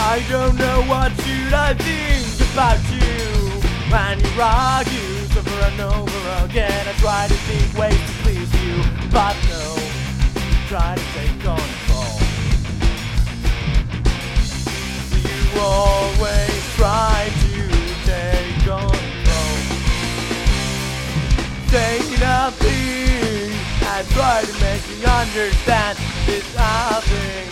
I don't know what should I think about you when you argue over and over again. I try to think ways to please you, but no, try to take control. You always try to take control. Say nothing and try to make me understand this nothing.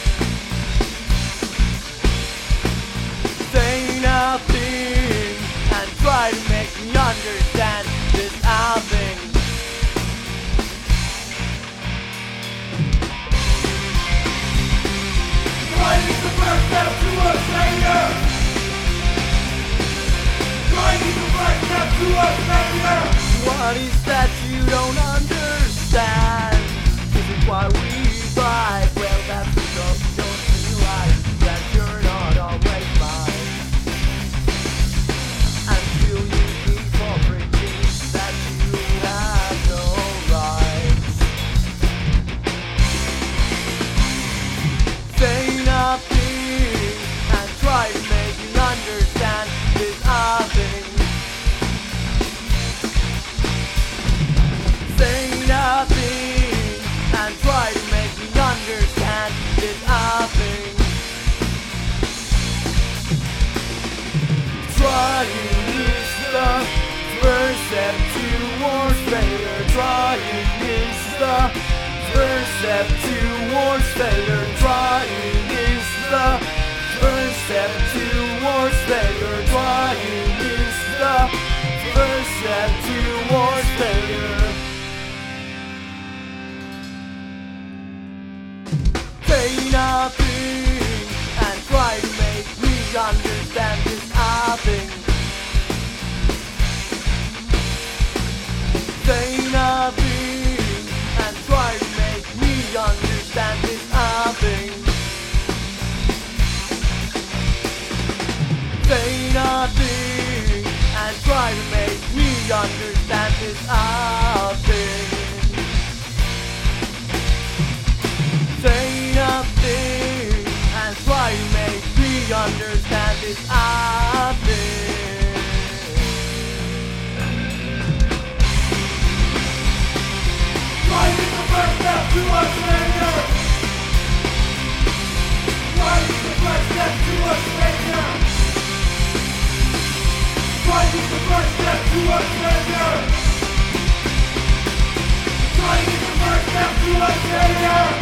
Say nothing and try to make me understand this nothing. Pride is the first step towards failure. Pride is the first step towards failure. What is that you don't understand? Is it why we fight? Well, that's because you don't realize that you're not always right. Until you keep on preaching that you have no rights. Say nothing and try to make me understand this nothing. Say nothing and try to make me understand this nothing. Trying is the first step towards failure. Trying is the first step towards failure. Trying is the first step towards failure. Trying is the first step towards failure. Say nothing and try to make me understand this nothing. Say nothing and try to make me understand this nothing. Say nothing and try to make me understand this nothing. Say nothing and try to make me understand this nothing. Pride is the first step towards failure. Pride is the first step towards failure. Pride is the first step towards failure. Pride is the first step towards failure.